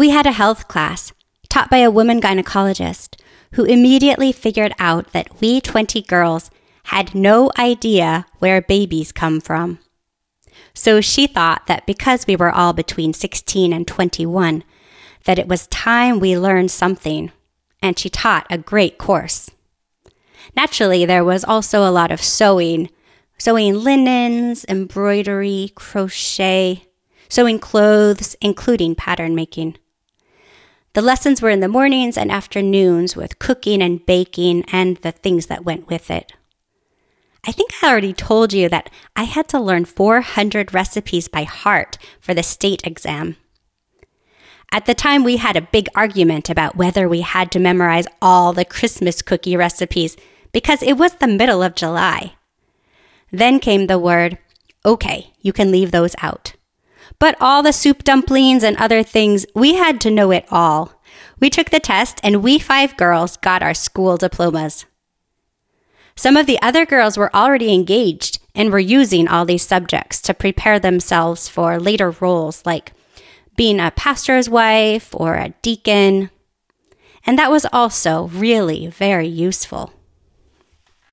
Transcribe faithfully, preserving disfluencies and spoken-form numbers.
We had a health class taught by a woman gynecologist who immediately figured out that we twenty girls had no idea where babies come from. So she thought that because we were all between sixteen and twenty-one, that it was time we learned something, and she taught a great course. Naturally, there was also a lot of sewing, sewing linens, embroidery, crochet, sewing clothes, including pattern making. The lessons were in the mornings and afternoons with cooking and baking and the things that went with it. I think I already told you that I had to learn four hundred recipes by heart for the state exam. At the time, we had a big argument about whether we had to memorize all the Christmas cookie recipes because it was the middle of July. Then came the word, okay, you can leave those out. But all the soup dumplings and other things, we had to know it all. We took the test and we five girls got our school diplomas. Some of the other girls were already engaged and were using all these subjects to prepare themselves for later roles like being a pastor's wife or a deacon. And that was also really very useful.